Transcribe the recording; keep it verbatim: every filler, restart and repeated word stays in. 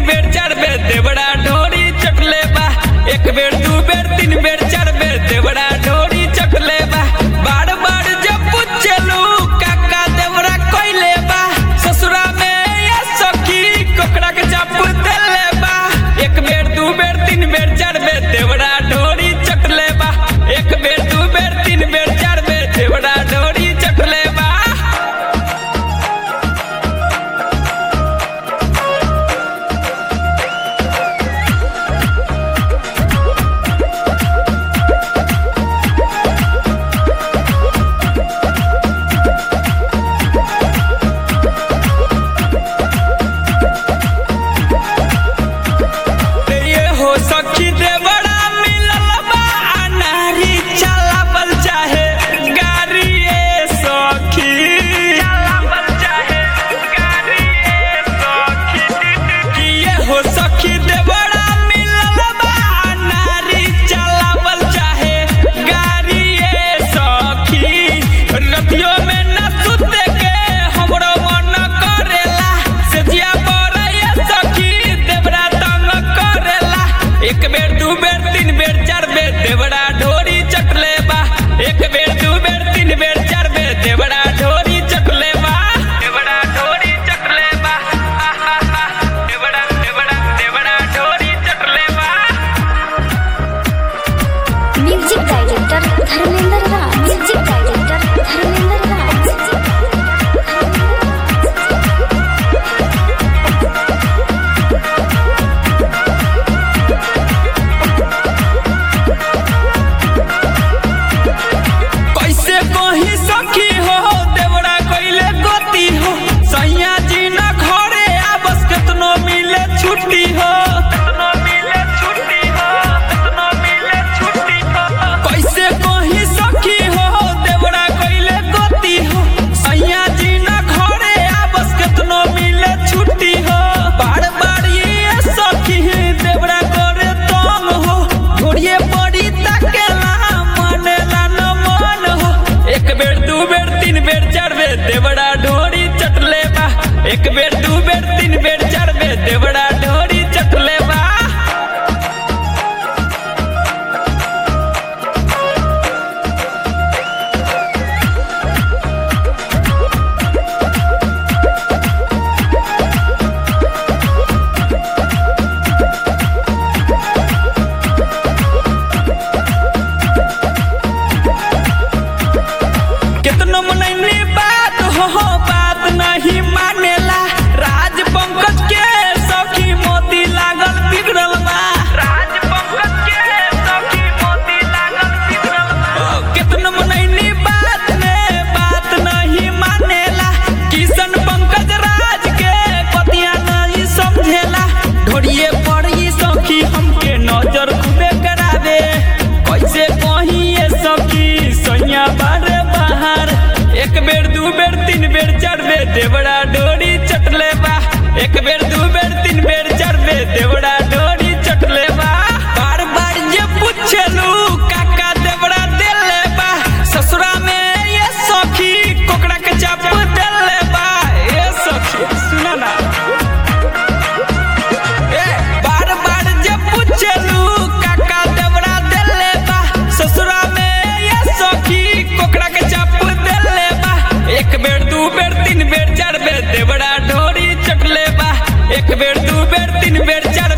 बेर चार बेर देवड़ा ढोरी चटले बा। एक बेर दू बेर तीन बेर चार बेर देवड़ा ढोरी चटले बा। बार बार जब पूछलू काका देवड़ा कोइले बा, ससुरा में या सखी कोकड़ा के चाप देले बा। एक बेर दू बेर तीन बेर चार बेर देवड़ा ढोरी चटले बा। एक बेर दू बेर तीन बेर चार बेर देवड़ा ढोरी चटले बा। सखी देवड़ा मिलल बा अनारी चलावल चाहे गाड़ी ए सखी चलावल चाहे गाड़ी ए सखी। किए हो सखी देवड़ा मिलल बा अनारी चलावल चाहे गाड़ी ए सखी। रतियो में न सुते के हमरो मन करेला, सेजिया पर ए सखी देवड़ा तंग करेला। एक बेर दू बेर तीन बेर चार बेर देवड़ा ढोरी चटले बा। एक बेर दू बेर तीन बेर चार बेर देवड़ा ढोरी चटले बा। देवड़ा ढोरी चटले बा। देवड़ा देवड़ा देवड़ा ढोरी चटले बा। Music director Dharmendra Raj. Music director Dharmendra Raj. कैसे कहीं सखी हो देवड़ा कइले गति हो, सैया जी न घरे आबस केतनो मिले छुट्टी हो, केतनो मिले छुट्टी हो, केतनो मिले छुट्टी हो। कैसे कहीं सखी हो देवड़ा कइले गति हो, सैया जी न घरे आबस केतनो मिले छुट्टी हो। बार बार ये सखी देवड़ा करे तंग हो, घोड़िए पड़ी तकेला मानेला न मन हो। एक बेर दू बेर तीन बेर चार बेर देवड़ा ढोरी चटले बा। एक बेर दू बेर तीन बेर चार बेर देवड़ा ढोरी चटले बा। केतनो मनैनी बात हो बात नहीं मानेला, राज पंकज के सखी मोती लागल बिगड़ल बा। राज पंकज के सखी मोती लागल बिगड़ल बा। केतनो मनैनी बात ने बात नहीं मानेला, किशन पंकज राज के पतिया नहीं समझेला। ढोरिए पड़ी सखी हमके नजर खूबे करावे, कैसे कहीं ये सखी सैया बारे बाहर। एक बेर दू बेर तीन बेर चार बेर देवड़ा ढोरी चटले बा। एक बेर दू बेर तीन बेर चार बेर देवड़ा ढोरी चटले बा। बार बार ये पूछलू काका देवड़ा देले बा, ससुरा में ये सखी कोकड़ा के चाप देले बा। ए सखी सुना ना, ए बार बार जे पूछलू काका देवड़ा देले बा, ससुरा में ये सखी कोकड़ा के चाप देले बा। एक बेर दू बेर तीन बेर चार बेर देवड़ा ढोरी चटले बा। एक बेर दू बेर तीन बेर चार